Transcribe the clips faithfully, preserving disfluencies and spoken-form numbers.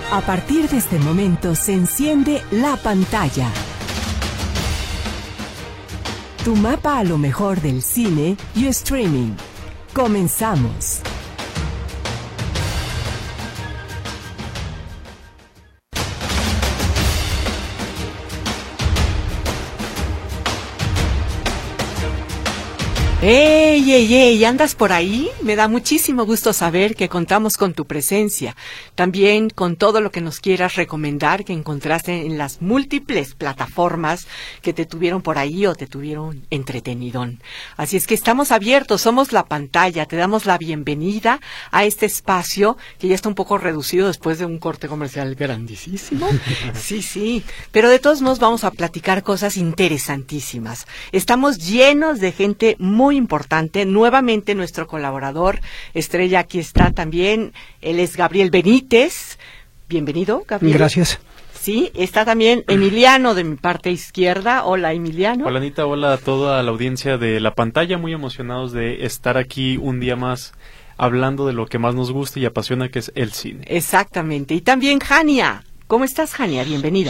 A partir de este momento se enciende la pantalla. Tu mapa a lo mejor del cine y streaming. Comenzamos. ¡Ey, ey, ey! ¿Andas por ahí? Me da muchísimo gusto saber que contamos con tu presencia. También con todo lo que nos quieras recomendar que encontraste en las múltiples plataformas que te tuvieron por ahí o te tuvieron entretenidón. Así es que estamos abiertos, somos La Pantalla. Te damos la bienvenida a este espacio que ya está un poco reducido después de un corte comercial grandísimo. Sí, sí. Pero de todos modos vamos a platicar cosas interesantísimas. Estamos llenos de gente muy importante. Nuevamente nuestro colaborador estrella aquí está también. Él es Gabriel Benítez. Bienvenido, Gabriel. Gracias. Sí, está también Emiliano de mi parte izquierda. Hola, Emiliano. Hola, Anita. Hola a toda la audiencia de La Pantalla. Muy emocionados de estar aquí un día más hablando de lo que más nos gusta y apasiona, que es el cine. Exactamente. Y también Jania. ¿Cómo estás, Jania? Bienvenida.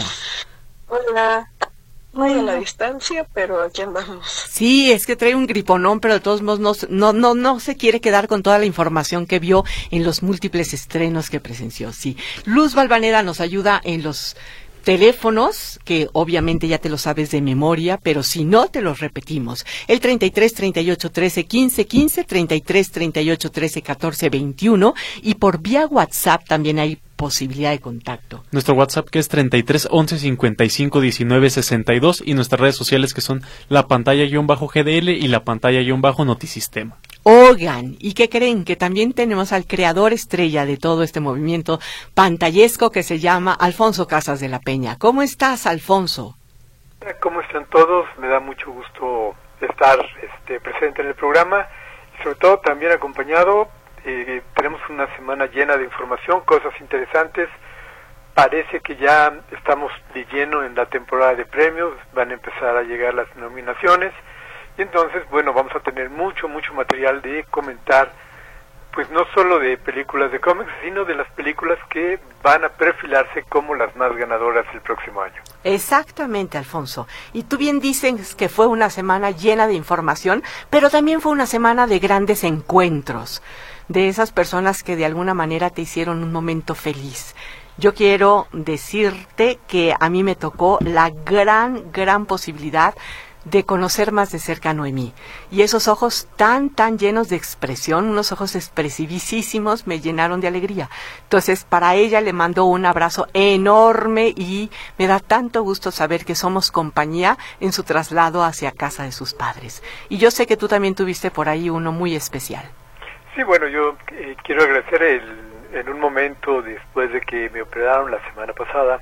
Hola. Muy a la distancia, pero aquí andamos. Sí, es que trae un griponón, pero de todos modos no, no, no, no se quiere quedar con toda la información que vio en los múltiples estrenos que presenció. Sí, Luz Valvanera nos ayuda en los teléfonos, que obviamente ya te lo sabes de memoria, pero si no, te los repetimos. El treinta y tres, treinta y ocho, trece, quince, quince, treinta y tres, treinta y ocho, trece, catorce, veintiuno, y por vía WhatsApp también hay posibilidad de contacto. Nuestro WhatsApp, que es treinta y tres, once, cincuenta y cinco, diecinueve, sesenta y dos, y nuestras redes sociales, que son La Pantalla-G D L y La Pantalla-Notisistema. Oigan, ¿y qué creen? Que también tenemos al creador estrella de todo este movimiento pantallesco que se llama Alfonso Casas de la Peña. ¿Cómo estás, Alfonso? ¿Cómo están todos? Me da mucho gusto estar este, presente en el programa y sobre todo también acompañado. Eh, tenemos una semana llena de información, cosas interesantes. Parece que ya estamos de lleno en la temporada de premios, van a empezar a llegar las nominaciones y entonces, bueno, vamos a tener mucho, mucho material de comentar, pues no solo de películas de cómics, sino de las películas que van a perfilarse como las más ganadoras el próximo año. Exactamente, Alfonso. Y tú bien dices que fue una semana llena de información, pero también fue una semana de grandes encuentros, de esas personas que de alguna manera te hicieron un momento feliz. Yo quiero decirte que a mí me tocó la gran, gran posibilidad de conocer más de cerca a Noemí. Y esos ojos tan, tan llenos de expresión, unos ojos expresivísimos, me llenaron de alegría. Entonces, para ella le mando un abrazo enorme y me da tanto gusto saber que somos compañía en su traslado hacia casa de sus padres. Y yo sé que tú también tuviste por ahí uno muy especial. Sí, bueno, yo eh, quiero agradecer el, en un momento después de que me operaron la semana pasada,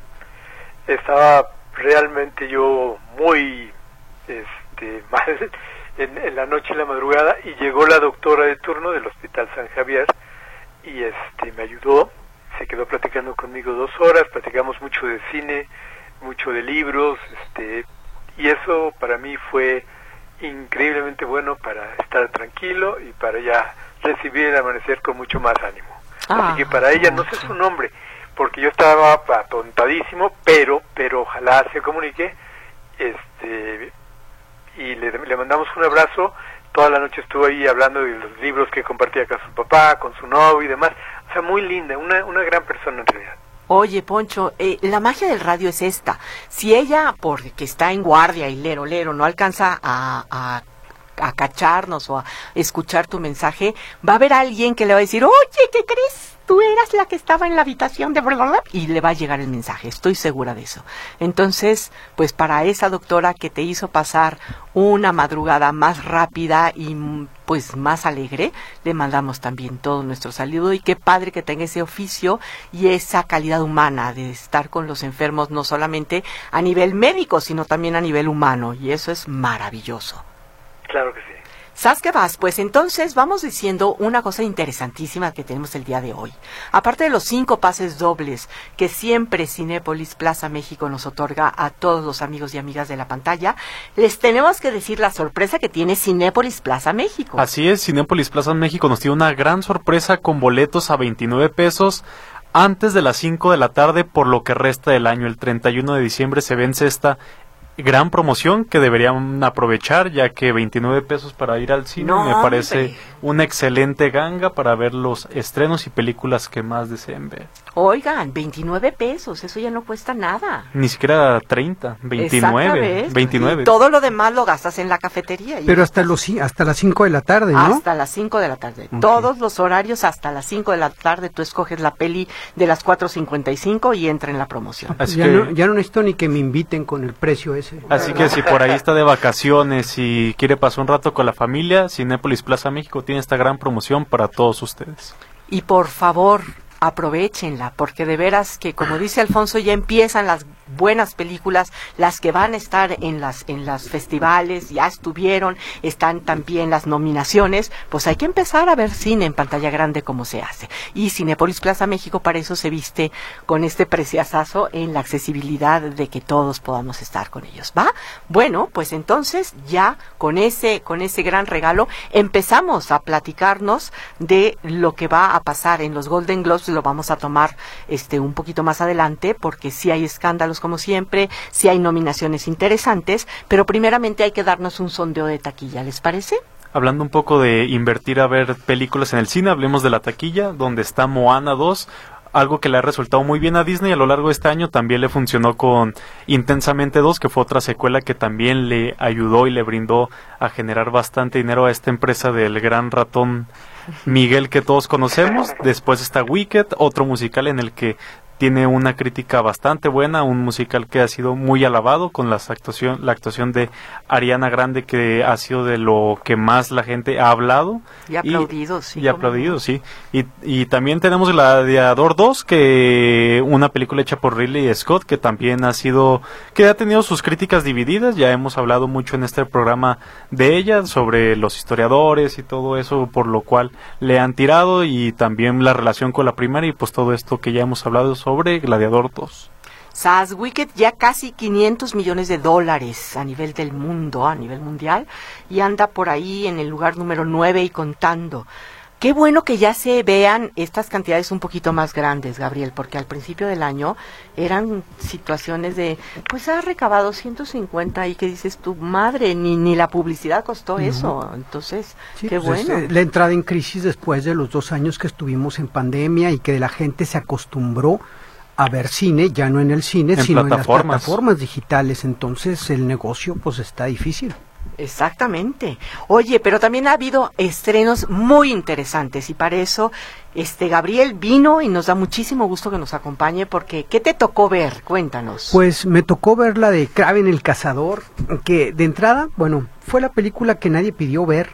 estaba realmente yo muy este, mal en, en la noche y la madrugada y llegó la doctora de turno del Hospital San Javier y este me ayudó, se quedó platicando conmigo dos horas, platicamos mucho de cine, mucho de libros, este y eso para mí fue increíblemente bueno para estar tranquilo y para ya recibir el amanecer con mucho más ánimo. Ah, así que para ella, no sé su nombre, porque yo estaba atontadísimo, pero pero ojalá se comunique, este y le, le mandamos un abrazo. Toda la noche estuvo ahí hablando de los libros que compartía con su papá, con su novio y demás. O sea, muy linda, una, una gran persona en realidad. Oye, Poncho, eh, la magia del radio es esta. Si ella, porque está en guardia y lero, lero, no alcanza a, a, a cacharnos o a escuchar tu mensaje, va a haber alguien que le va a decir, oye, ¿qué crees? Tú eras la que estaba en la habitación de bla, y le va a llegar el mensaje, estoy segura de eso. Entonces, pues para esa doctora que te hizo pasar una madrugada más rápida y pues más alegre, le mandamos también todo nuestro saludo y qué padre que tenga ese oficio y esa calidad humana de estar con los enfermos, no solamente a nivel médico, sino también a nivel humano, y eso es maravilloso. Claro que sí. ¿Sabes qué vas? Pues entonces vamos diciendo una cosa interesantísima que tenemos el día de hoy. Aparte de los cinco pases dobles que siempre Cinépolis Plaza México nos otorga a todos los amigos y amigas de La Pantalla, les tenemos que decir la sorpresa que tiene Cinépolis Plaza México. Así es, Cinépolis Plaza México nos tiene una gran sorpresa con boletos a veintinueve pesos antes de las cinco de la tarde por lo que resta del año. El treinta y uno de diciembre se vence esta gran promoción que deberían aprovechar, ya que veintinueve pesos para ir al cine No, me parece hombre. una excelente ganga para ver los estrenos y películas que más deseen ver. Oigan, veintinueve pesos, eso ya no cuesta nada. Ni siquiera treinta, veintinueve, Exactamente. veintinueve. Y todo lo demás lo gastas en la cafetería. y Pero hasta estás- los ci- hasta las cinco de la tarde, ¿no? Hasta las cinco de la tarde. Ok. Todos los horarios hasta las cinco de la tarde. Tú escoges la peli de las cuatro cincuenta y cinco y entra en la promoción. Así ya, que, no, ya no necesito ni que me inviten con el precio ese. así que si por ahí está de vacaciones y quiere pasar un rato con la familia, Cinépolis Plaza México tiene esta gran promoción para todos ustedes. Y por favor, aprovechenla, porque de veras que, como dice Alfonso, ya empiezan las buenas películas, las que van a estar en las en los festivales, ya estuvieron, están también las nominaciones, pues hay que empezar a ver cine en pantalla grande como se hace. Y Cinépolis Plaza México para eso se viste con este preciazazo en la accesibilidad de que todos podamos estar con ellos, ¿va? Bueno, pues entonces ya con ese con ese gran regalo empezamos a platicarnos de lo que va a pasar en los Golden Globes. Lo vamos a tomar este un poquito más adelante, porque sí hay escándalos como siempre, sí hay nominaciones interesantes, pero primeramente hay que darnos un sondeo de taquilla, ¿les parece? Hablando un poco de invertir a ver películas en el cine, hablemos de la taquilla, donde está Moana dos, algo que le ha resultado muy bien a Disney a lo largo de este año. También le funcionó con Intensamente dos, que fue otra secuela que también le ayudó y le brindó a generar bastante dinero a esta empresa del gran ratón Miguel que todos conocemos. Después está Wicked, otro musical en el que tiene una crítica bastante buena, un musical que ha sido muy alabado, con las actuación, la actuación de Ariana Grande, que ha sido de lo que más la gente ha hablado. Y aplaudido, sí. Y cómo aplaudido, no. sí. Y, y también tenemos Gladiador dos, que una película hecha por Ridley Scott, que también ha sido, que ha tenido sus críticas divididas. Ya hemos hablado mucho en este programa de ella, sobre los historiadores y todo eso, por lo cual le han tirado, y también la relación con la primera, y pues todo esto que ya hemos hablado sobre Gladiador dos. Sas Wicked ya casi quinientos millones de dólares a nivel del mundo, a nivel mundial, y anda por ahí en el lugar número nueve y contando. Qué bueno que ya se vean estas cantidades un poquito más grandes, Gabriel, porque al principio del año eran situaciones de, pues ha recabado ciento cincuenta, y que dices tu madre, ni ni la publicidad costó eso. Entonces, Sí, qué pues, bueno. es, eh, la entrada en crisis después de los dos años que estuvimos en pandemia y que la gente se acostumbró a ver cine, ya no en el cine, En sino plataformas. en las plataformas digitales. Entonces el negocio pues está difícil. Exactamente. Oye, pero también ha habido estrenos muy interesantes, y para eso este Gabriel vino y nos da muchísimo gusto que nos acompañe, porque ¿qué te tocó ver? Cuéntanos. Pues me tocó ver la de Kraven el Cazador, que de entrada, bueno, fue la película que nadie pidió ver,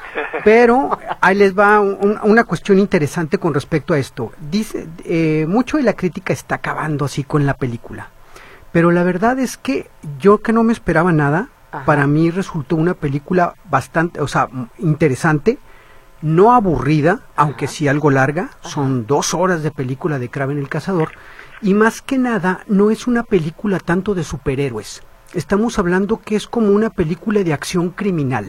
pero ahí les va un- una cuestión interesante con respecto a esto. Dice, eh, mucho de la crítica está acabando así con la película, pero la verdad es que yo, que no me esperaba nada, Ajá. para mí resultó una película bastante, o sea, m- interesante, no aburrida, aunque sí algo larga. Son dos horas de película de Kraven el Cazador, y más que nada no es una película tanto de superhéroes. Estamos hablando que es como una película de acción criminal.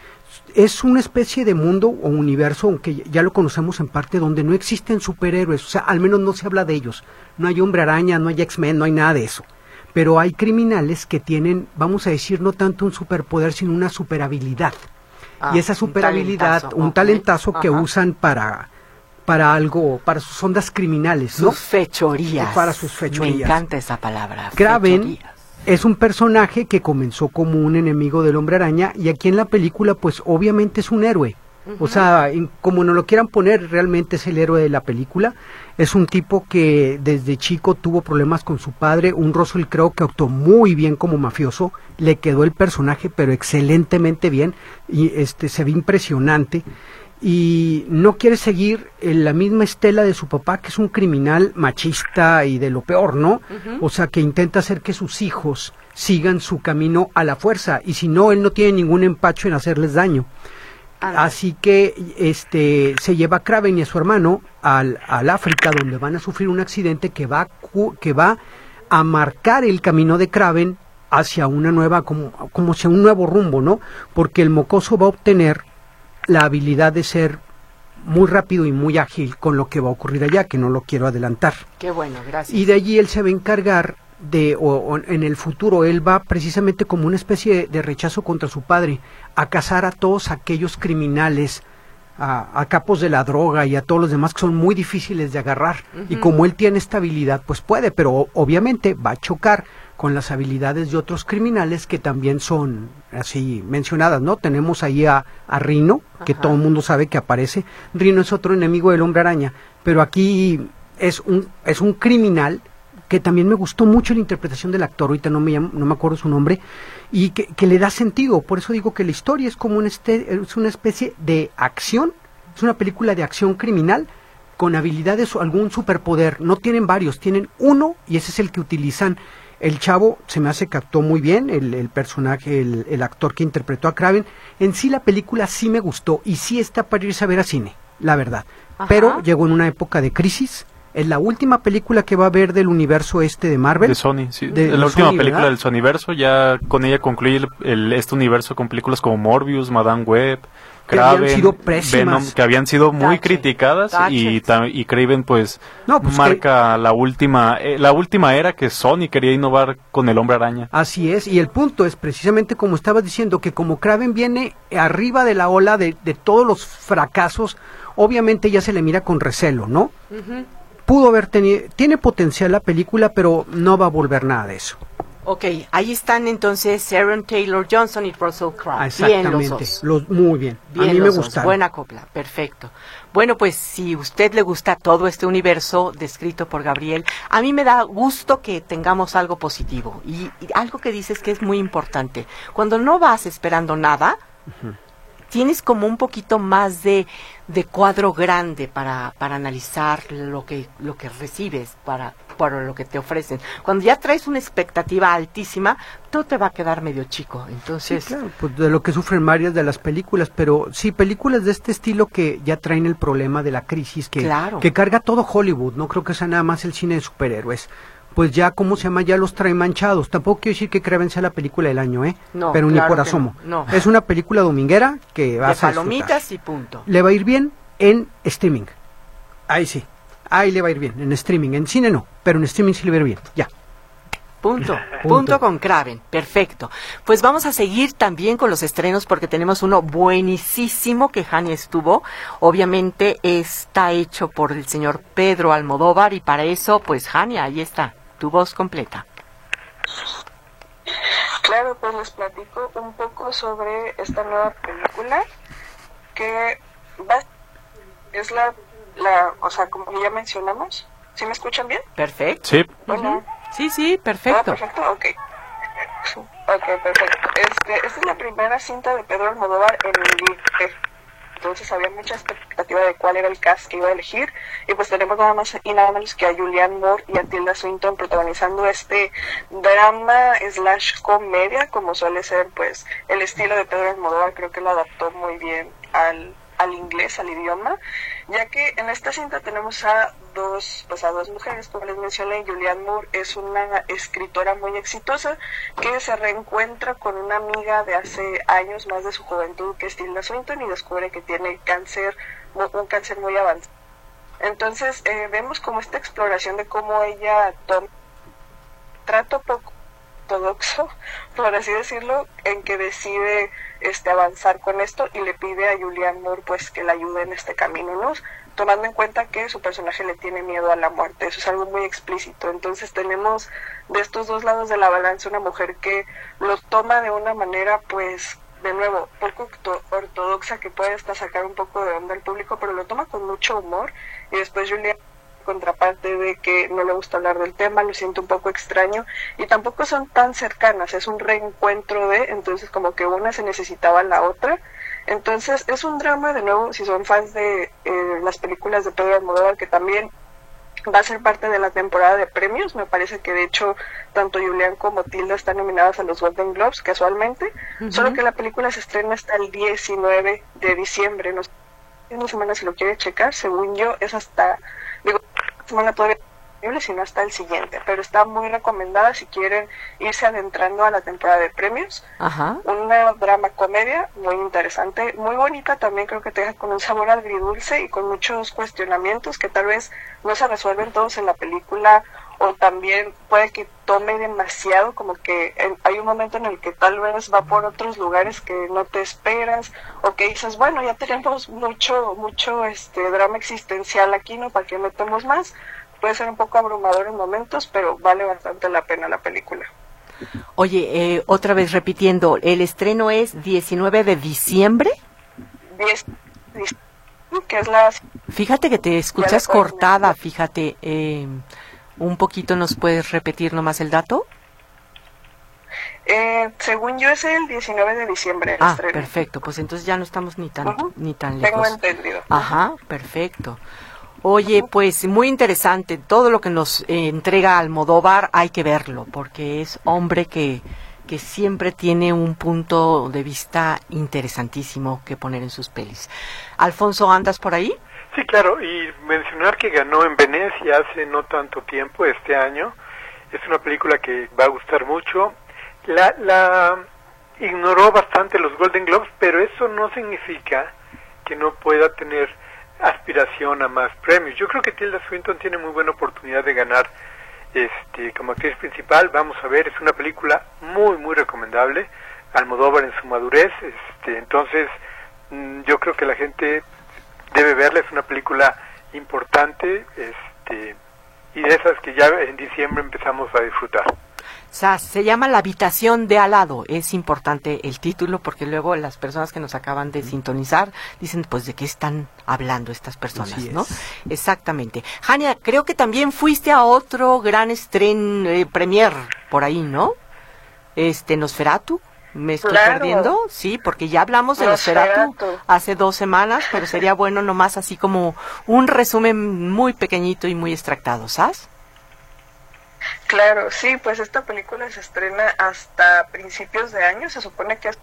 Es una especie de mundo o universo, aunque ya lo conocemos en parte, donde no existen superhéroes, o sea, al menos no se habla de ellos. No hay Hombre Araña, no hay X-Men, no hay nada de eso. Pero hay criminales que tienen, vamos a decir, no tanto un superpoder, sino una superhabilidad. Ah, y esa un superhabilidad, talentazo, un ok. talentazo que Ajá. usan para, para algo, para sus ondas criminales, ¿no? Sus fechorías. Para sus fechorías. Me encanta esa palabra. Kraven fechorías. es un personaje que comenzó como un enemigo del Hombre Araña, y aquí en la película pues obviamente es un héroe. O sea, en- como no lo quieran poner, realmente es el héroe de la película. Es un tipo que desde chico tuvo problemas con su padre, un Russell Crowe que actuó muy bien como mafioso, le quedó el personaje pero excelentemente bien, y este se ve impresionante, y no quiere seguir en la misma estela de su papá, que es un criminal machista y de lo peor, ¿no? O sea, que intenta hacer que sus hijos sigan su camino a la fuerza, y si no, él no tiene ningún empacho en hacerles daño. Ah, Así que este se lleva a Kraven y a su hermano al, al África, donde van a sufrir un accidente que va, a cu- que va a marcar el camino de Kraven hacia una nueva, como, como hacia un nuevo rumbo, ¿no? Porque el mocoso va a obtener la habilidad de ser muy rápido y muy ágil con lo que va a ocurrir allá, que no lo quiero adelantar. Qué bueno, gracias. Y de allí él se va a encargar de, o, o en el futuro, él va precisamente como una especie de, de rechazo contra su padre, a cazar a todos aquellos criminales, a, a capos de la droga y a todos los demás que son muy difíciles de agarrar. Uh-huh. Y como él tiene esta habilidad, pues puede, pero obviamente va a chocar con las habilidades de otros criminales que también son así mencionadas, ¿no? Tenemos ahí a, a Rhino, que Ajá. todo el mundo sabe que aparece. Rhino es otro enemigo del Hombre Araña, pero aquí es un es un criminal que también me gustó mucho la interpretación del actor, ahorita no me llamo, no me acuerdo su nombre, y que, que le da sentido. Por eso digo que la historia es como un este, es una especie de acción, es una película de acción criminal con habilidades o algún superpoder. No tienen varios, tienen uno y ese es el que utilizan. El chavo se me hace que actuó muy bien, el, el personaje, el, el actor que interpretó a Kraven. En sí la película sí me gustó y sí está para irse a ver a cine, la verdad. Ajá. Pero llegó en una época de crisis. Es la última película que va a haber del universo este de Marvel. De Sony, sí. De, es la de última Sony, película ¿verdad? del Sonyverso. Ya con ella concluye el, el, este universo con películas como Morbius, Madame Web, que Kraven, habían sido pésimas. Venom, que habían sido muy Tache, criticadas tache. y, ta- y Kraven pues, No, pues marca que... la última eh, la última era que Sony quería innovar con el Hombre Araña. Así es, y el punto es precisamente como estabas diciendo, que como Kraven viene arriba de la ola de, de todos los fracasos, obviamente ya se le mira con recelo, ¿no? Uh-huh. Pudo haber tenido, tiene potencial la película, pero no va a volver nada de eso. Ok, ahí están entonces Aaron Taylor Johnson y Russell Crowe. Ah, exactamente, Bien los dos. los, muy bien, Bien a mí me los dos. gustaron. Buena copla, perfecto. Bueno, pues si a usted le gusta todo este universo descrito por Gabriel, a mí me da gusto que tengamos algo positivo y, y algo que dices que es muy importante. Cuando no vas esperando nada, uh-huh. tienes como un poquito más de, de cuadro grande para, para analizar lo que, lo que recibes, para, para lo que te ofrecen. Cuando ya traes una expectativa altísima, todo te va a quedar medio chico. Entonces, sí, claro, pues de lo que sufren varias de las películas, pero sí, películas de este estilo que ya traen el problema de la crisis, que, claro. que carga todo Hollywood, no creo que sea nada más el cine de superhéroes. Pues ya, ¿cómo se llama? Ya los trae manchados. Tampoco quiero decir que Kraven sea la película del año, ¿eh? No, pero claro ni por asomo. No, no. Es una película dominguera que va a de palomitas y punto. Le va a ir bien en streaming. Ahí sí. Ahí le va a ir bien. En streaming. En cine no. Pero en streaming sí le va a ir bien. Ya. Punto. Punto. Punto con Kraven. Perfecto. Pues vamos a seguir también con los estrenos porque tenemos uno buenísimo que Hani estuvo. Obviamente está hecho por el señor Pedro Almodóvar y para eso, pues Hani, ahí está. Tu voz completa. Claro, pues les platico un poco sobre esta nueva película que va, es la, la, o sea, como ya mencionamos, ¿sí me escuchan bien? Perfecto. Sí. Hola. Sí, sí, perfecto. Ah, perfecto, ok. Ok, perfecto. Este, esta es la primera cinta de Pedro Almodóvar en inglés. Entonces había mucha expectativa de cuál era el cast que iba a elegir y pues tenemos nada más y nada menos que a Julianne Moore y a Tilda Swinton protagonizando este drama slash comedia, como suele ser pues el estilo de Pedro Almodóvar. Creo que lo adaptó muy bien al, al inglés, al idioma, ya que en esta cinta tenemos a dos, pues a dos mujeres, como les mencioné. Julianne Moore es una escritora muy exitosa que se reencuentra con una amiga de hace años más de su juventud, que es Tilda Swinton, y descubre que tiene cáncer, un cáncer muy avanzado. Entonces eh, vemos como esta exploración de cómo ella toma trato poco ortodoxo, por así decirlo, en que decide este avanzar con esto y le pide a Julianne Moore pues que la ayude en este camino, ¿no? Tomando en cuenta que su personaje le tiene miedo a la muerte. Eso es algo muy explícito. Entonces tenemos de estos dos lados de la balanza una mujer que lo toma de una manera pues de nuevo poco ortodoxa, que puede hasta sacar un poco de onda al público, pero lo toma con mucho humor. Y después Julianne, contraparte de que no le gusta hablar del tema, lo siento un poco extraño y tampoco son tan cercanas, es un reencuentro de, entonces como que una se necesitaba a la otra. Entonces es un drama, de nuevo, si son fans de eh, las películas de Pedro Almodóvar, que también va a ser parte de la temporada de premios. Me parece que de hecho tanto Julián como Tilda están nominadas a los Golden Globes casualmente, uh-huh. Solo que la película se estrena hasta el diecinueve de diciembre, no sé, una semana si lo quiere checar, según yo es hasta, digo, semana todavía sino hasta el siguiente, pero está muy recomendada si quieren irse adentrando a la temporada de premios. Ajá. Una drama comedia muy interesante, muy bonita también, creo que te deja con un sabor agridulce y con muchos cuestionamientos que tal vez no se resuelven todos en la película, o también puede que tome demasiado, como que en, hay un momento en el que tal vez va por otros lugares que no te esperas, o que dices, bueno, ya tenemos mucho mucho este drama existencial aquí, ¿no? ¿Para qué metemos más? Puede ser un poco abrumador en momentos, pero vale bastante la pena la película. Oye, eh, otra vez repitiendo, el estreno es diecinueve de diciembre. diez, que es la... Fíjate que te escuchas cortada, fíjate, eh, un poquito nos puedes repetir nomás el dato. Eh, según yo es el diecinueve de diciembre el Ah, estreno. perfecto, pues entonces ya no estamos ni tan, Uh-huh. ni tan lejos. Tengo entendido. Ajá, perfecto. Oye, pues muy interesante, todo lo que nos eh, entrega Almodóvar hay que verlo, porque es hombre que, que siempre tiene un punto de vista interesantísimo que poner en sus pelis. Alfonso, ¿andas por ahí? Sí, claro, y mencionar que ganó en Venecia hace no tanto tiempo, este año. Es una película que va a gustar mucho. La, la ignoró bastante los Golden Globes, pero eso no significa que no pueda tener aspiración a más premios. Yo creo que Tilda Swinton tiene muy buena oportunidad de ganar este como actriz principal. Vamos a ver, es una película muy muy recomendable. Almodóvar en su madurez, este entonces mmm, yo creo que la gente debe verla. Es una película importante, este y de esas que ya en diciembre empezamos a disfrutar. O sea, se llama La habitación de al lado. Es importante el título porque luego las personas que nos acaban de sintonizar dicen, pues, ¿de qué están hablando estas personas, Así no? es. Exactamente. Jania, creo que también fuiste a otro gran estreno, eh, premier por ahí, ¿no? Este, Nosferatu. ¿Me estoy Claro. perdiendo? Sí, porque ya hablamos de Nosferatu Nosferatu. hace dos semanas, pero sería bueno nomás así como un resumen muy pequeñito y muy extractado, ¿sabes? Claro, sí, pues esta película se estrena hasta principios de año, se supone que es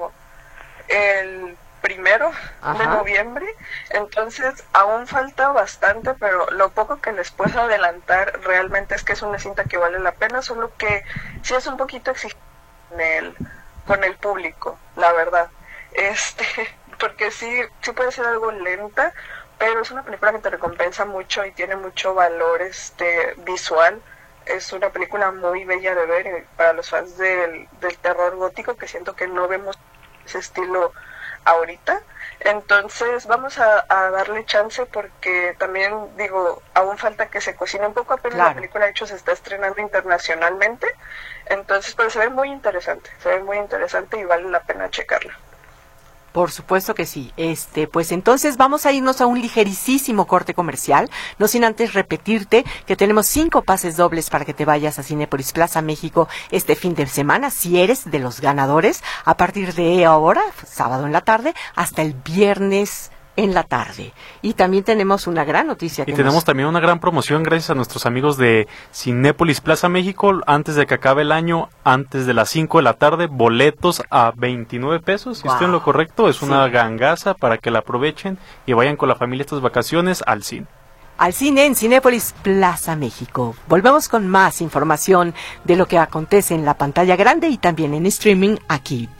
el primero Ajá. de noviembre, entonces aún falta bastante, pero lo poco que les puedo adelantar realmente es que es una cinta que vale la pena, solo que sí es un poquito exigente con el, con el público, la verdad, este, porque sí, sí puede ser algo lenta, pero es una película que te recompensa mucho y tiene mucho valor este visual. Es una película muy bella de ver eh, para los fans del, del terror gótico, que siento que no vemos ese estilo ahorita. Entonces vamos a, a darle chance porque también, digo, aún falta que se cocine un poco, apenas Claro. la película de hecho se está estrenando internacionalmente. Entonces, pero se ve muy interesante, se ve muy interesante y vale la pena checarla. Por supuesto que sí. Este, pues entonces vamos a irnos a un ligerísimo corte comercial, no sin antes repetirte que tenemos cinco pases dobles para que te vayas a Cinépolis Plaza México este fin de semana, si eres de los ganadores, a partir de ahora, sábado en la tarde, hasta el viernes en la tarde. Y también tenemos una gran noticia. Y que tenemos nos... también una gran promoción gracias a nuestros amigos de Cinépolis Plaza México. Antes de que acabe el año, antes de las cinco de la tarde, boletos a veintinueve pesos. Si Wow. estoy en lo correcto, es una Sí. gangaza para que la aprovechen y vayan con la familia estas vacaciones al cine. Al cine en Cinépolis Plaza México. Volvemos con más información de lo que acontece en la pantalla grande y también en streaming aquí.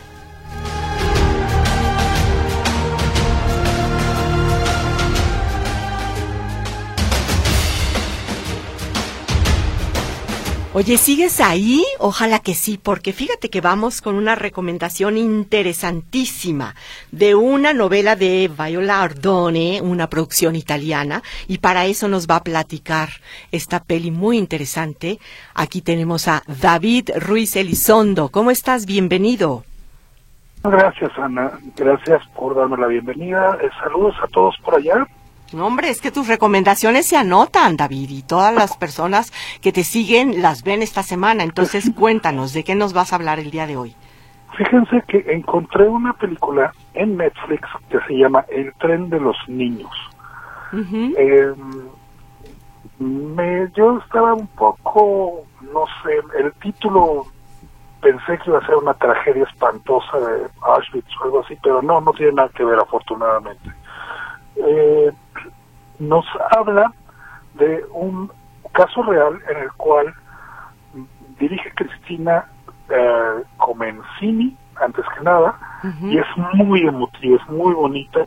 Oye, ¿sigues ahí? Ojalá que sí, porque fíjate que vamos con una recomendación interesantísima de una novela de Viola Ardone, una producción italiana, y para eso nos va a platicar esta peli muy interesante. Aquí tenemos a David Ruiz Elizondo. ¿Cómo estás? Bienvenido. Gracias, Ana. Gracias por darme la bienvenida. Eh, saludos a todos por allá. No, hombre, es que tus recomendaciones se anotan, David, y todas las personas que te siguen las ven esta semana. Entonces, cuéntanos, ¿de qué nos vas a hablar el día de hoy? Fíjense que encontré una película en Netflix que se llama El tren de los niños. Uh-huh. Eh, me, yo estaba un poco, no sé, el título pensé que iba a ser una tragedia espantosa de Auschwitz o algo así, pero no, no tiene nada que ver, afortunadamente. Eh, nos habla de un caso real en el cual dirige Cristina eh, Comencini, antes que nada, uh-huh. y es muy emotiva, es muy bonita.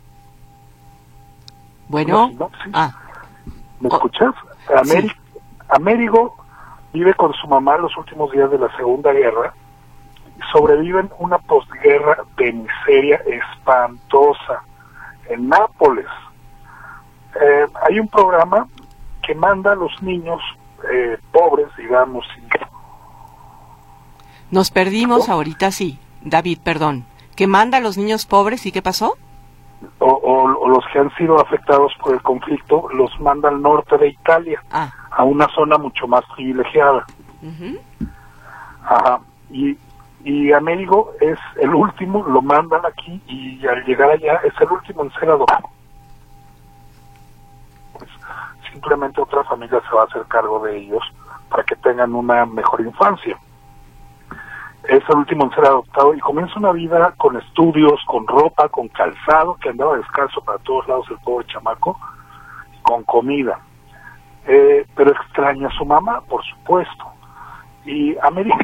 Bueno, ¿No? ¿Sí? ah. ¿Me escuchas? Ameri- sí. Amérigo vive con su mamá los últimos días de la Segunda Guerra y sobreviven una posguerra de miseria espantosa en Nápoles. Eh, hay un programa que manda a los niños eh, pobres, digamos. Nos perdimos ¿Oh? ahorita, sí. David, perdón. ¿Que manda a los niños pobres y qué pasó? O, o, o los que han sido afectados por el conflicto, los manda al norte de Italia, ah. a una zona mucho más privilegiada. Uh-huh. Ajá. Y, y Amérigo es el último, lo mandan aquí y al llegar allá es el último en ser adoptado. Pues, simplemente otra familia se va a hacer cargo de ellos para que tengan una mejor infancia. Es el último en ser adoptado y comienza una vida con estudios, con ropa, con calzado, que andaba descalzo para todos lados el pobre chamaco, con comida. Eh, pero extraña a su mamá, por supuesto. Y América,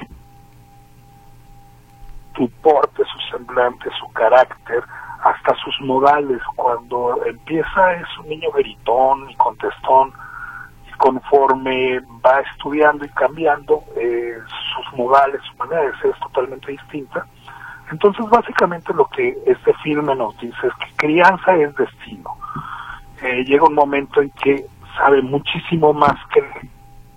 su porte, su semblante, su carácter, hasta sus modales, cuando empieza es un niño gritón y contestón, y conforme va estudiando y cambiando, eh, sus modales, su manera de ser es totalmente distinta. Entonces, básicamente lo que este filme nos dice es que crianza es destino. Eh, llega un momento en que sabe muchísimo más que...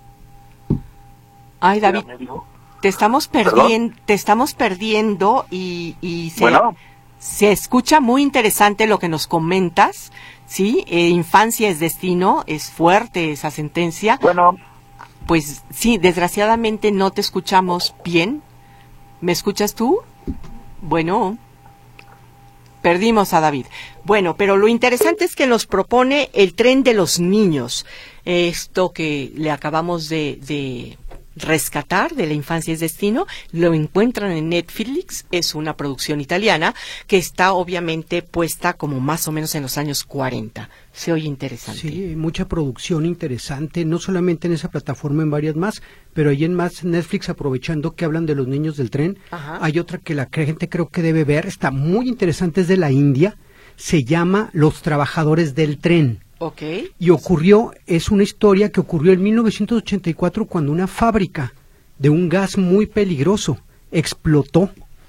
Ay, David, te estamos perdiendo, te estamos perdiendo y, y se, bueno. se escucha muy interesante lo que nos comentas, ¿sí? Eh, infancia es destino, es fuerte esa sentencia. Bueno. Pues sí, desgraciadamente no te escuchamos bien. ¿Me escuchas tú? Bueno, perdimos a David. Bueno, pero lo interesante es que nos propone El tren de los niños. Esto que le acabamos de, de rescatar de La infancia es destino, lo encuentran en Netflix, es una producción italiana que está obviamente puesta como más o menos en los años cuarenta. Se oye interesante. Sí, mucha producción interesante, no solamente en esa plataforma, en varias más, pero ahí en más Netflix, aprovechando que hablan de los niños del tren, Ajá. hay otra que la gente creo que debe ver, está muy interesante, es de la India, se llama Los trabajadores del tren. Okay. Y ocurrió, es una historia que ocurrió en mil novecientos ochenta y cuatro cuando una fábrica de un gas muy peligroso explotó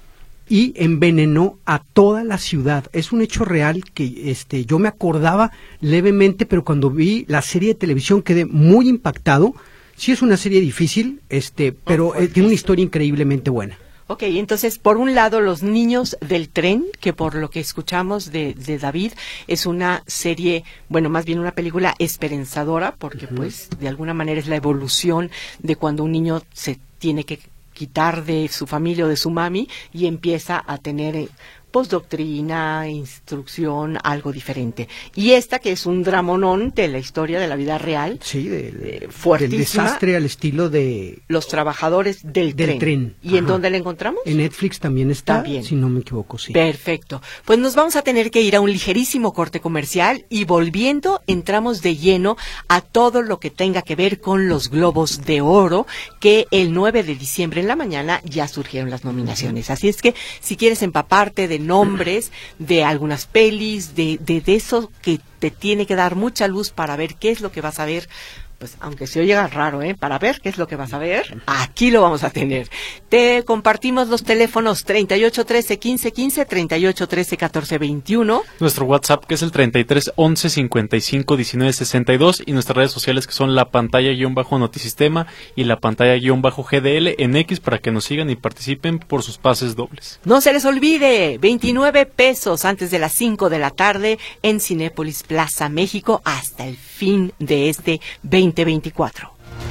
y envenenó a toda la ciudad. Es un hecho real que este yo me acordaba levemente, pero cuando vi la serie de televisión quedé muy impactado. Sí es una serie difícil, este, pero oh, eh, tiene una historia increíblemente buena. Ok, entonces, por un lado, Los niños del tren, que por lo que escuchamos de, de David, es una serie, bueno, más bien una película esperanzadora, porque uh-huh. pues, de alguna manera es la evolución de cuando un niño se tiene que quitar de su familia o de su mami y empieza a tener eh, postdoctrina, instrucción, algo diferente. Y esta que es un dramonón de la historia de la vida real. Sí, de, de, fuertísima. Del desastre al estilo de... Los trabajadores del, del tren. tren. ¿Y Ajá. en dónde la encontramos? En Netflix también está, también. si no me equivoco, sí. Perfecto. Pues nos vamos a tener que ir a un ligerísimo corte comercial y volviendo entramos de lleno a todo lo que tenga que ver con los Globos de Oro, que el nueve de diciembre en la mañana ya surgieron las nominaciones. Así es que si quieres empaparte de nombres, de algunas pelis, de, de, de eso que te tiene que dar mucha luz para ver qué es lo que vas a ver, pues aunque se oiga raro, ¿eh? Para ver qué es lo que vas a ver, aquí lo vamos a tener. Te compartimos los teléfonos treinta y ocho trece quince quince, treinta y ocho trece catorce veintiuno. Nuestro WhatsApp que es el treinta y tres once cincuenta y cinco diecinueve sesenta y dos y nuestras redes sociales que son la pantalla guión bajo notisistema y la pantalla guión bajo G D L en X para que nos sigan y participen por sus pases dobles. No se les olvide, veintinueve pesos antes de las cinco de la tarde en Cinépolis Plaza México hasta el fin de este veinte veinticuatro.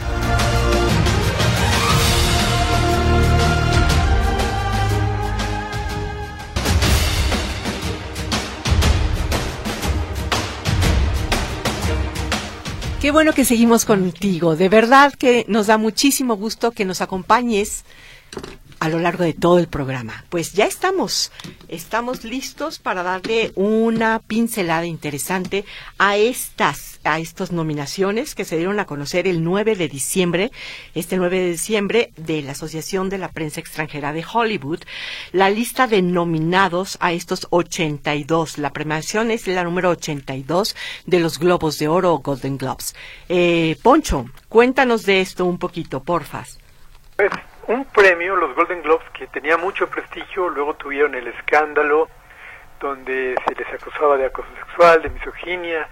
Qué bueno que seguimos contigo. De verdad que nos da muchísimo gusto que nos acompañes a lo largo de todo el programa. Pues ya estamos, estamos listos para darle una pincelada interesante a estas, a estas nominaciones que se dieron a conocer el nueve de diciembre, este nueve de diciembre, de la Asociación de la Prensa Extranjera de Hollywood, la lista de nominados a estos ochenta y dos. La premiación es la número ochenta y dos de los Globos de Oro o Golden Globes. Eh, Poncho, cuéntanos de esto un poquito, porfas. Pues, un premio, los Golden Globes, que tenía mucho prestigio, luego tuvieron el escándalo donde se les acusaba de acoso sexual, de misoginia,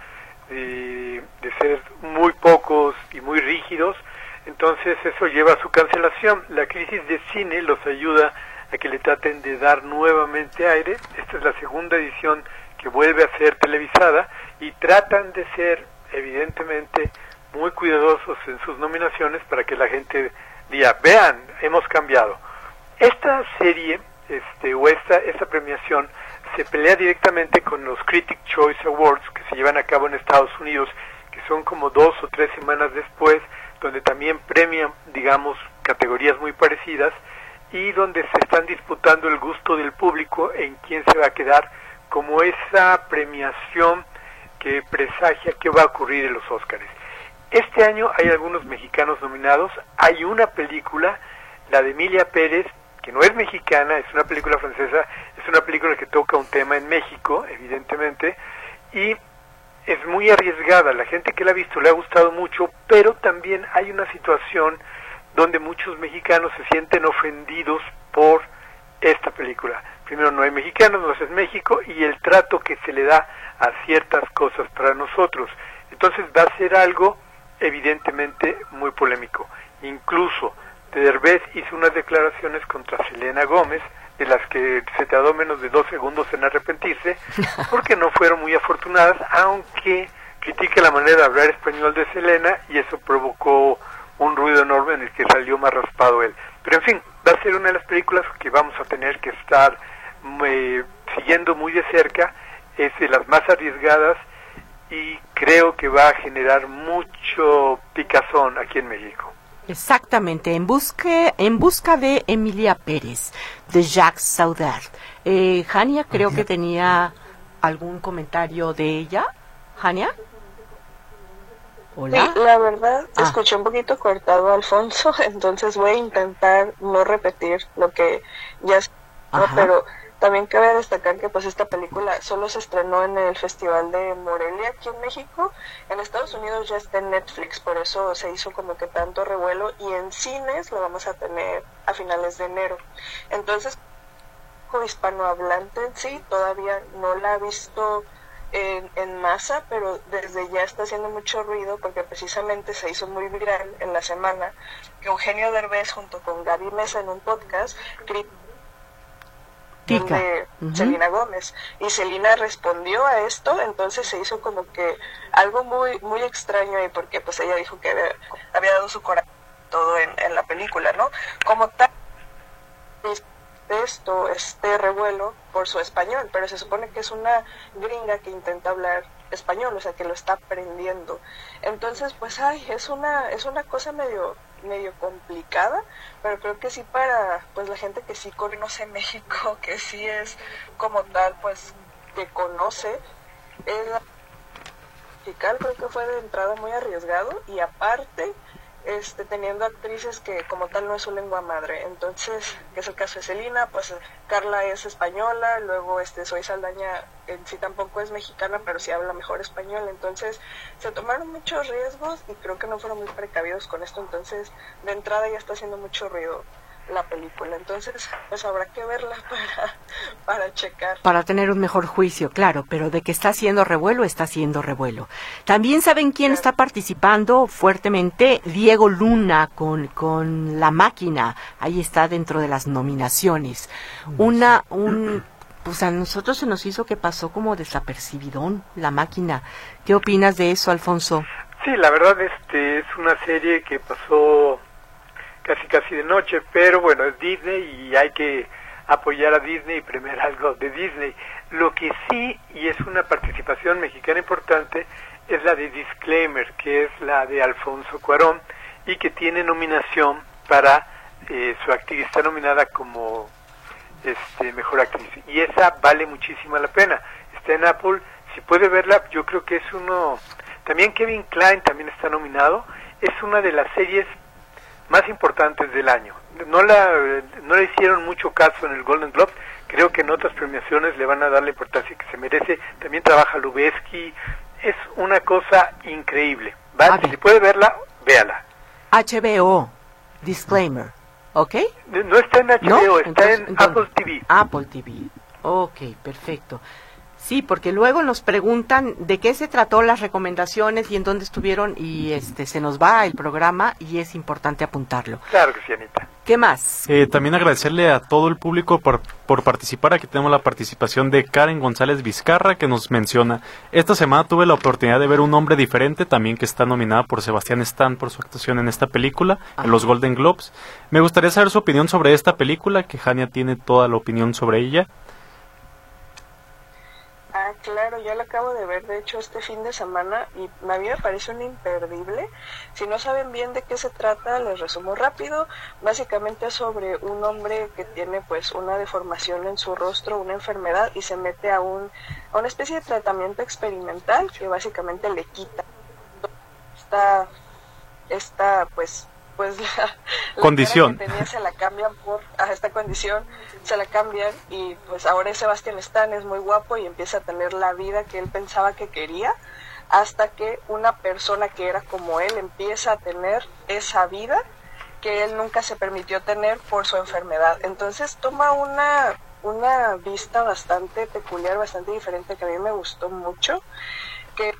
de, de ser muy pocos y muy rígidos, entonces eso lleva a su cancelación. La crisis de cine los ayuda a que le traten de dar nuevamente aire. Esta es la segunda edición que vuelve a ser televisada y tratan de ser, evidentemente, muy cuidadosos en sus nominaciones para que la gente diga, vean, hemos cambiado. Esta serie, este, o esta, esta premiación, se pelea directamente con los Critic Choice Awards que se llevan a cabo en Estados Unidos, que son como dos o tres semanas después, donde también premian, digamos, categorías muy parecidas, y donde se están disputando el gusto del público en quién se va a quedar como esa premiación que presagia qué va a ocurrir en los Óscares. Este año hay algunos mexicanos nominados. Hay una película, la de Emilia Pérez, que no es mexicana, es una película francesa, es una película que toca un tema en México, evidentemente, y es muy arriesgada. La gente que la ha visto le ha gustado mucho, pero también hay una situación donde muchos mexicanos se sienten ofendidos por esta película. Primero, no hay mexicanos, no es México, y el trato que se le da a ciertas cosas para nosotros. Entonces va a ser algo evidentemente muy polémico. Incluso Derbez hizo unas declaraciones contra Selena Gómez, de las que se tardó menos de dos segundos en arrepentirse, porque no fueron muy afortunadas, aunque critica la manera de hablar español de Selena, y eso provocó un ruido enorme en el que salió más raspado él. Pero en fin, va a ser una de las películas que vamos a tener que estar eh, siguiendo muy de cerca. Es de las más arriesgadas y creo que va a generar mucho picazón aquí en México. Exactamente, en busca, en busca de Emilia Pérez, de Jacques Saudard. Eh, Jania, creo okay. que tenía algún comentario de ella. Jania. Hola. Sí, la verdad, ah. escuché un poquito cortado a Alfonso, entonces voy a intentar no repetir lo que ya no, pero también cabe destacar que pues esta película solo se estrenó en el Festival de Morelia aquí en México. En Estados Unidos ya está en Netflix, por eso se hizo como que tanto revuelo, y en cines lo vamos a tener a finales de enero. Entonces, hispanohablante en sí todavía no la ha visto en, en masa, pero desde ya está haciendo mucho ruido porque precisamente se hizo muy viral en la semana que Eugenio Derbez junto con Gaby Mesa en un podcast de uh-huh. Selena Gómez, y Selena respondió a esto. Entonces se hizo como que algo muy muy extraño ahí, porque pues ella dijo que había, había dado su corazón todo en, en la película, ¿no? Como tal esto, este revuelo por su español, pero se supone que es una gringa que intenta hablar español, o sea que lo está aprendiendo. Entonces pues ay, es una es una cosa medio medio complicada, pero creo que sí para pues la gente que sí conoce México, que sí es como tal, pues que conoce es la musical, creo que fue de entrada muy arriesgado, y aparte este teniendo actrices que como tal no es su lengua madre. Entonces, que es el caso de Selena, pues Carla es española, luego este Zoe Saldaña en sí tampoco es mexicana, pero sí habla mejor español. Entonces se tomaron muchos riesgos y creo que no fueron muy precavidos con esto. Entonces de entrada ya está haciendo mucho ruido la película, entonces pues habrá que verla para, para checar. Para tener un mejor juicio, claro, pero de que está haciendo revuelo, está haciendo revuelo. También saben quién claro. está participando fuertemente, Diego Luna con, con La Máquina, ahí está dentro de las nominaciones. Una, un, pues a nosotros se nos hizo que pasó como desapercibidón La Máquina. ¿Qué opinas de eso, Alfonso? Sí, la verdad este es una serie que pasó casi casi de noche, pero bueno, es Disney y hay que apoyar a Disney y premiar algo de Disney. Lo que sí, y es una participación mexicana importante, es la de Disclaimer, que es la de Alfonso Cuarón, y que tiene nominación para eh, su actriz está nominada como este mejor actriz, y esa vale muchísimo la pena. Está en Apple, si puede verla, yo creo que es uno. También Kevin Kline también está nominado. Es una de las series más importantes del año. No la no le hicieron mucho caso en el Golden Globe. Creo que en otras premiaciones le van a dar la importancia que se merece. También trabaja Lubezki. Es una cosa increíble. ¿Va? Si puede verla, véala. H B O, disclaimer, ¿ok? No está en H B O, ¿No? está Entonces, en entonces, Apple T V. Apple T V, ok, perfecto. Sí, porque luego nos preguntan de qué se trató las recomendaciones y en dónde estuvieron, y este se nos va el programa y es importante apuntarlo. Claro que sí, Anita. ¿Qué más? Eh, también agradecerle a todo el público por, por participar. Aquí tenemos la participación de Karen González Vizcarra, que nos menciona: esta semana tuve la oportunidad de ver Un hombre diferente, también que está nominada por Sebastián Stan por su actuación en esta película, Ajá. en los Golden Globes. Me gustaría saber su opinión sobre esta película, que Jania tiene toda la opinión sobre ella. Ah, claro, ya la acabo de ver, de hecho, este fin de semana, y a mí me parece un imperdible. Si no saben bien de qué se trata, les resumo rápido. Básicamente es sobre un hombre que tiene pues una deformación en su rostro, una enfermedad, y se mete a, un, a una especie de tratamiento experimental que básicamente le quita esta, esta pues... pues la, la condición que tenía se la cambian por a esta condición, se la cambian, y pues ahora es Sebastián Stan, es muy guapo y empieza a tener la vida que él pensaba que quería, hasta que una persona que era como él empieza a tener esa vida que él nunca se permitió tener por su enfermedad. Entonces toma una una vista bastante peculiar, bastante diferente, que a mí me gustó mucho, que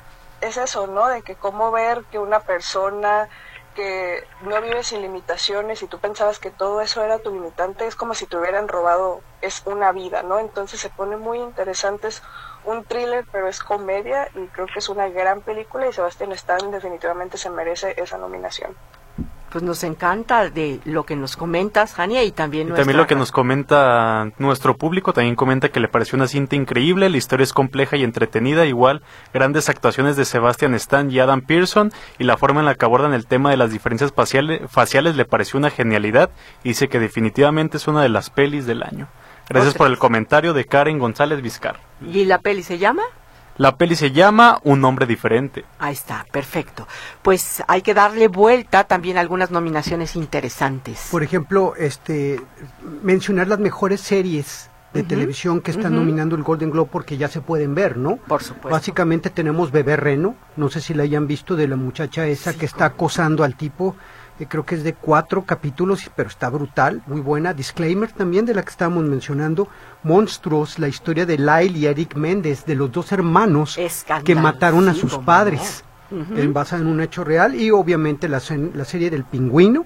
es eso, ¿no? De que cómo ver que una persona que no vive sin limitaciones y tú pensabas que todo eso era tu limitante, es como si te hubieran robado, es una vida, ¿no? Entonces se pone muy interesante, es un thriller, pero es comedia, y creo que es una gran película, y Sebastián Stan definitivamente se merece esa nominación. Pues nos encanta de lo que nos comentas, Jania, y también y nuestra... también lo que nos comenta nuestro público, también comenta que le pareció una cinta increíble, la historia es compleja y entretenida, igual grandes actuaciones de Sebastian Stan y Adam Pearson, y la forma en la que abordan el tema de las diferencias faciales, faciales le pareció una genialidad, y dice que definitivamente es una de las pelis del año. Gracias por el comentario de Karen González Vizcarra. ¿Y la peli se llama? La peli se llama Un hombre diferente. Ahí está, perfecto. Pues hay que darle vuelta también a algunas nominaciones interesantes. Por ejemplo, este mencionar las mejores series de uh-huh. televisión que están uh-huh. nominando el Golden Globe, porque ya se pueden ver, ¿no? Por supuesto. Básicamente tenemos Bebé Reno, no sé si la hayan visto, de la muchacha esa sí, que está acosando al tipo. Creo que es de cuatro capítulos, pero está brutal, muy buena. Disclaimer también, de la que estábamos mencionando. Monstruos, la historia de Lyle y Eric Méndez, de los dos hermanos que mataron a sus padres, no. uh-huh. en, basada en un hecho real. Y obviamente la, la serie del Pingüino,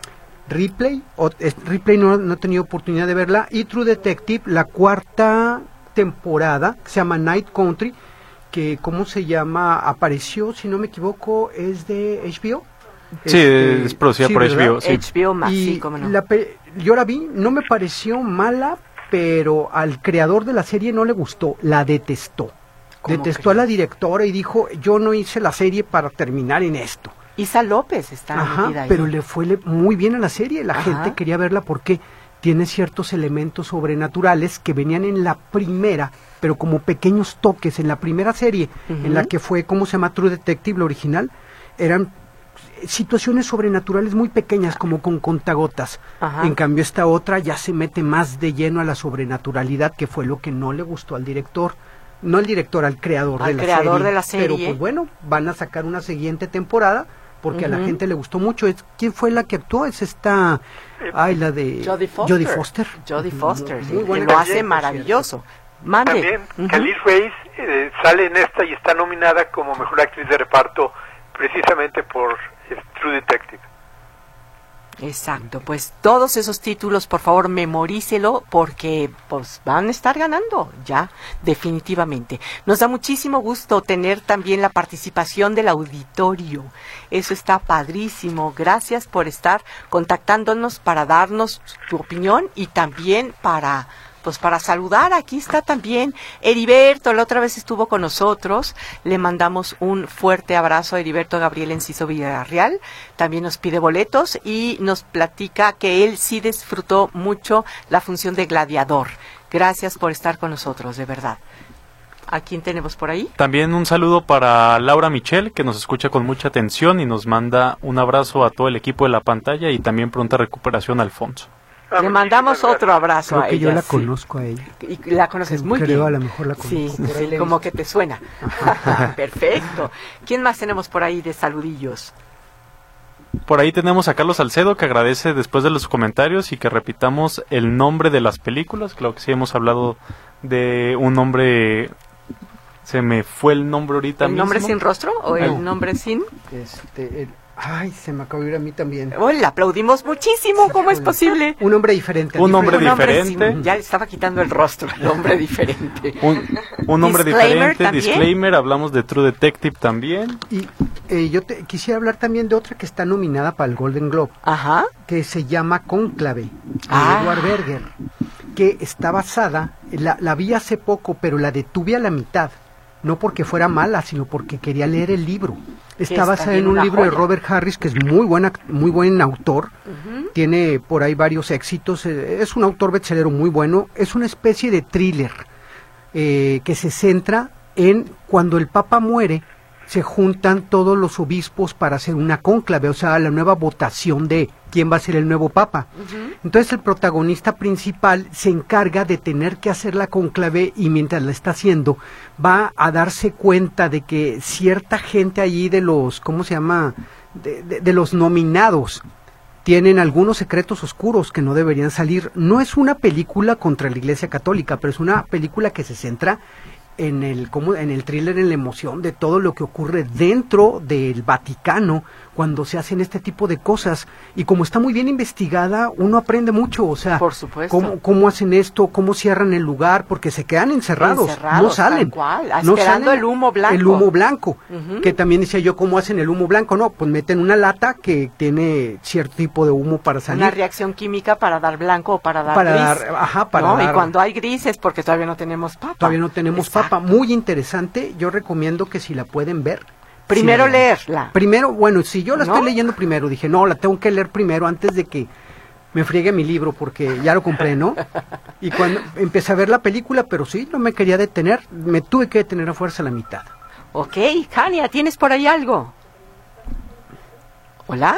Ripley, o, es, Ripley no, no he tenido oportunidad de verla, y True Detective, la cuarta temporada, que se llama Night Country, que, ¿cómo se llama? Apareció, si no me equivoco, es de H B O. Sí, este, es producida sí, por ¿verdad? H B O. Sí. H B O más, y sí, cómo no. La, yo la vi, no me pareció mala, pero al creador de la serie no le gustó, la detestó. Detestó crees? a la directora y dijo, yo no hice la serie para terminar en esto. Isa López está Ajá, ahí. Pero le fue le, muy bien a la serie, la Ajá. gente quería verla porque tiene ciertos elementos sobrenaturales que venían en la primera, pero como pequeños toques en la primera serie, uh-huh. en la que fue, ¿cómo se llama? True Detective, la original, eran situaciones sobrenaturales muy pequeñas, como con contagotas. Ajá. En cambio esta otra ya se mete más de lleno a la sobrenaturalidad, que fue lo que no le gustó al director, no al director, al creador, al de, la creador serie. de la serie. Pero pues bueno, van a sacar una siguiente temporada, porque uh-huh. a la gente le gustó mucho. Es, ¿quién fue la que actuó? Es esta, ay, la de Jodie Foster. Jodie Foster, Jodie Foster, muy, sí, muy buena, que lo hace maravilloso. Mande. También, uh-huh. Khalil Reis eh, sale en esta y está nominada como mejor actriz de reparto, precisamente por True Detective. Exacto, pues todos esos títulos, por favor, memorícelo, porque pues van a estar ganando ya, definitivamente. Nos da muchísimo gusto tener también la participación del auditorio. Eso está padrísimo. Gracias por estar contactándonos para darnos tu opinión y también para pues para saludar, aquí está también Heriberto, la otra vez estuvo con nosotros, le mandamos un fuerte abrazo a Heriberto Gabriel Enciso Villarreal, también nos pide boletos y nos platica que él sí disfrutó mucho la función de Gladiador. Gracias por estar con nosotros, de verdad. ¿A quién tenemos por ahí? También un saludo para Laura Michel, que nos escucha con mucha atención y nos manda un abrazo a todo el equipo de la pantalla y también pronta recuperación a Alfonso. Ah, Le mandamos otro abrazo Creo a que ella. yo la sí. conozco a ella. Y la conoces muy Creo, bien. a lo mejor la conozco. Sí, Por ahí sí, la he como visto. que te suena. Perfecto. ¿Quién más tenemos por ahí de saludillos? Por ahí tenemos a Carlos Salcedo, que agradece después de los comentarios y que repitamos el nombre de las películas. Claro que sí hemos hablado de un nombre... Se me fue el nombre ahorita ¿El mismo. nombre sin rostro o el No. nombre sin...? Este, el- ay, se me acaba de ir a mí también. Oh, le aplaudimos muchísimo, ¿cómo es posible? Un hombre diferente. Un hombre Un hombre diferente. sin- ya le estaba quitando el rostro, el hombre diferente. Un, un nombre Disclaimer diferente, también. disclaimer, hablamos de True Detective también. Y eh, yo te, quisiera hablar también de otra que está nominada para el Golden Globe, Ajá. que se llama Cónclave, de Ah. Edward Berger, que está basada, la, la vi hace poco, pero la detuve a la mitad, no porque fuera mala, sino porque quería leer el libro. Está está basada bien en un una libro de joya. Robert Harris, que es muy buen, act- muy buen autor, Ujú. tiene por ahí varios éxitos, eh, es un autor bestselero muy bueno, es una especie de thriller eh, que se centra en cuando el Papa muere, se juntan todos los obispos para hacer una cónclave, o sea, la nueva votación de quién va a ser el nuevo Papa. Entonces el protagonista principal se encarga de tener que hacer la cónclave y mientras la está haciendo va a darse cuenta de que cierta gente allí de los, ¿cómo se llama?, de, de- de los nominados, tienen algunos secretos oscuros que no deberían salir. No es una película contra la Iglesia Católica, pero es una película que se centra en el como en el thriller, en la emoción de todo lo que ocurre dentro del Vaticano cuando se hacen este tipo de cosas, y como está muy bien investigada, uno aprende mucho, o sea, Por supuesto. cómo, cómo hacen esto, cómo cierran el lugar, porque se quedan encerrados, Encerrados, no salen, tal cual, no esperando salen el humo blanco. el humo blanco, Ujú. que también decía yo, ¿cómo hacen el humo blanco? No, pues meten una lata que tiene cierto tipo de humo para salir. Una reacción química para dar blanco o para dar Para gris. dar- ajá, para ¿no? dar- Y cuando hay gris es porque todavía no tenemos papa. Todavía no tenemos Exacto. papa, muy interesante, yo recomiendo que si la pueden ver. Primero sí la vean. leerla. Primero, bueno, si yo la ¿No? estoy leyendo primero, dije, no, la tengo que leer primero antes de que me friegue mi libro, porque ya lo compré, ¿no? Y cuando empecé a ver la película, pero sí, no me quería detener, me tuve que detener a fuerza a la mitad. Ok, Jania, ¿tienes por ahí algo? ¿Hola?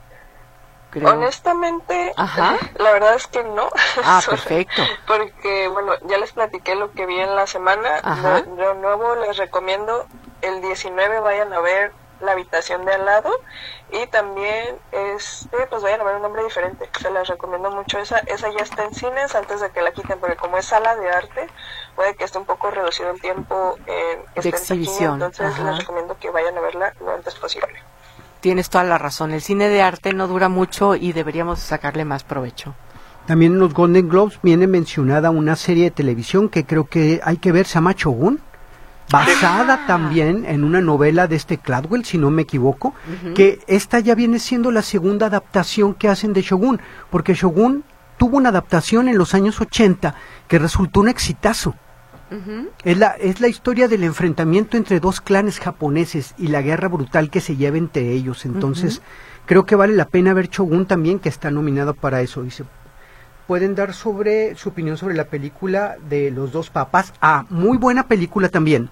Creo- Honestamente, Ajá. la verdad es que no. Ah, perfecto. Porque, bueno, ya les platiqué lo que vi en la semana. Ajá. De, de nuevo les recomiendo el diecinueve vayan a ver La habitación de al lado, y también este pues vayan a ver Un hombre diferente. Se les recomiendo mucho esa. Esa ya está en cines antes de que la quiten, porque como es sala de arte, puede que esté un poco reducido el tiempo en que De esté en taquilla, exhibición. entonces Ajá. les recomiendo que vayan a verla lo antes posible. Tienes toda la razón. El cine de arte no dura mucho y deberíamos sacarle más provecho. También en los Golden Globes viene mencionada una serie de televisión que creo que hay que ver, se llama Shogun, basada Ah. también en una novela de este Cladwell, si no me equivoco, Ujú. que esta ya viene siendo la segunda adaptación que hacen de Shogun, porque Shogun tuvo una adaptación en los años ochenta que resultó un exitazo. Ujú. Es la, es la historia del enfrentamiento entre dos clanes japoneses y la guerra brutal que se lleva entre ellos. Entonces, creo que vale la pena ver Shogun también, que está nominado para eso. Dice, pueden dar sobre su opinión sobre la película de Los dos papas. Ah, muy buena película también,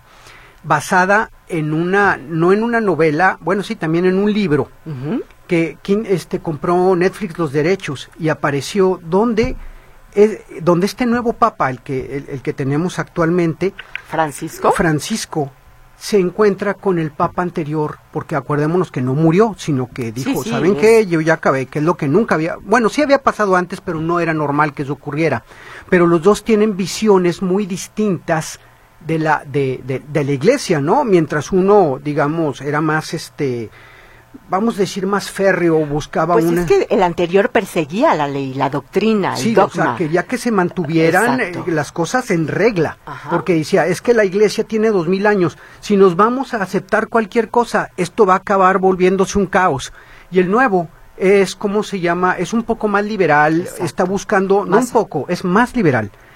basada en una, no en una novela, bueno, sí, también en un libro, Ujú. que quien este compró Netflix los derechos y apareció donde es, donde este nuevo papa, el que el, el que tenemos actualmente, Francisco. Francisco, se encuentra con el papa anterior, porque acordémonos que no murió, sino que dijo, sí, ¿saben es- qué? Yo ya acabé, que es lo que nunca había, bueno, sí había pasado antes, pero no era normal que eso ocurriera. Pero los dos tienen visiones muy distintas de la de, de, de la iglesia, ¿no? Mientras uno, digamos, era más este vamos a decir más férreo, buscaba Pues una... es que el anterior perseguía la ley, la doctrina, Sí, el o sea, dogma. quería que se mantuvieran Exacto. eh, las cosas en regla, Ajá. porque decía, es que la iglesia tiene dos mil años, si nos vamos a aceptar cualquier cosa, esto va a acabar volviéndose un caos. Y el nuevo es, ¿cómo se llama? Es un poco más liberal, Exacto. está buscando, no Más- un poco, es más liberal.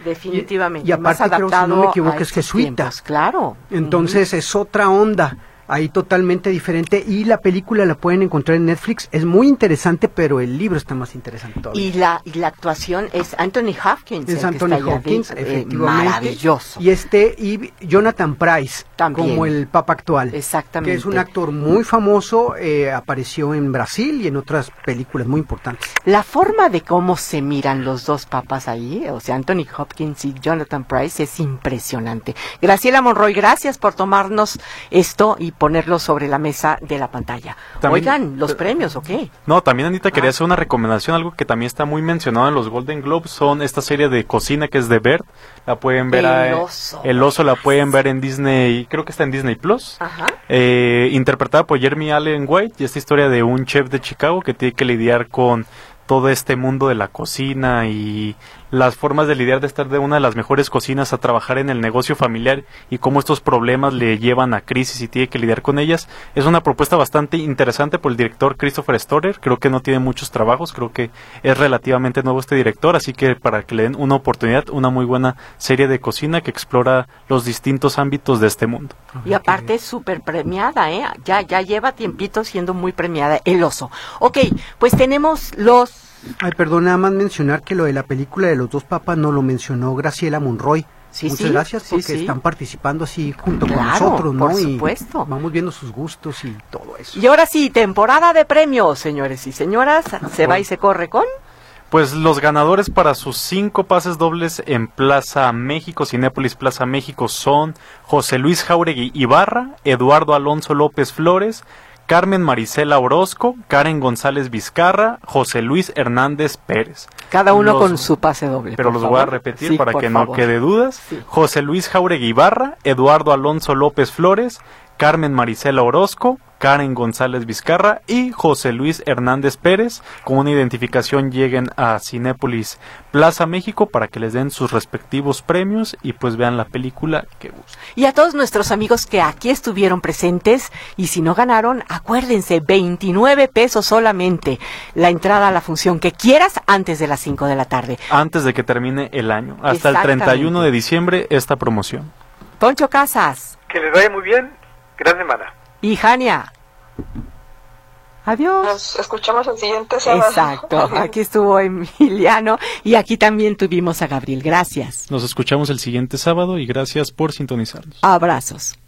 Definitivamente. Y, y aparte creo, si no me equivoco, es jesuita. Claro. Entonces uh-huh. es otra onda. Ahí totalmente diferente, y la película la pueden encontrar en Netflix. Es muy interesante, pero el libro está más interesante todavía. Y la y la actuación es Anthony Hopkins. Es Anthony Hopkins, de, efectivamente. Eh, maravilloso. Y este y Jonathan Pryce, también, como el Papa actual. Exactamente. Que es un actor muy famoso, eh, apareció en Brasil y en otras películas muy importantes. La forma de cómo se miran los dos papas ahí, o sea, Anthony Hopkins y Jonathan Pryce, es impresionante. Graciela Monroy, gracias por tomarnos esto y ponerlo sobre la mesa de la pantalla. También, oigan, ¿los premios o qué? No, también Anita, quería ah. hacer una recomendación, algo que también está muy mencionado en los Golden Globes, son esta serie de cocina que es de Bert, la pueden ver, el a, oso. El oso la pueden ver en Disney, creo que está en Disney Plus, Ajá. eh, interpretada por Jeremy Allen White, y esta historia de un chef de Chicago que tiene que lidiar con todo este mundo de la cocina y las formas de lidiar de estar de una de las mejores cocinas a trabajar en el negocio familiar y cómo estos problemas le llevan a crisis y tiene que lidiar con ellas. Es una propuesta bastante interesante por el director Christopher Storer. Creo que no tiene muchos trabajos, creo que es relativamente nuevo este director, así que para que le den una oportunidad, una muy buena serie de cocina que explora los distintos ámbitos de este mundo. Y aparte es súper premiada, ¿eh? Ya, ya lleva tiempito siendo muy premiada, El Oso. Ok, pues tenemos los... Ay, perdón, nada más mencionar que lo de la película de los dos papas no lo mencionó Graciela Monroy. Sí, Muchas sí, gracias porque sí, sí. están participando así junto claro, con nosotros, ¿no? Por supuesto. Y vamos viendo sus gustos y todo eso. Y ahora sí, temporada de premios, señores y señoras. Se va y se corre con... Pues los ganadores para sus cinco pases dobles en Plaza México, Cinépolis Plaza México, son José Luis Jáuregui Ibarra, Eduardo Alonso López Flores, Carmen Marisela Orozco, Karen González Vizcarra, José Luis Hernández Pérez. Cada uno los, con su pase doble. Pero los favor. voy a repetir sí, para que favor. no quede dudas. Sí. José Luis Jáuregui Ibarra, Eduardo Alonso López Flores, Carmen Marisela Orozco, Karen González Vizcarra y José Luis Hernández Pérez. Con una identificación lleguen a Cinépolis Plaza México para que les den sus respectivos premios y pues vean la película que gusten. Y a todos nuestros amigos que aquí estuvieron presentes y si no ganaron, acuérdense, veintinueve pesos solamente la entrada a la función que quieras antes de las cinco de la tarde. Antes de que termine el año. Hasta el treinta y uno de diciembre esta promoción. Poncho Casas. Que les vaya muy bien. Gran semana. Y Jania. Adiós. Nos escuchamos el siguiente sábado. Exacto. Aquí estuvo Emiliano y aquí también tuvimos a Gabriel. Gracias. Nos escuchamos el siguiente sábado y gracias por sintonizarnos. Abrazos.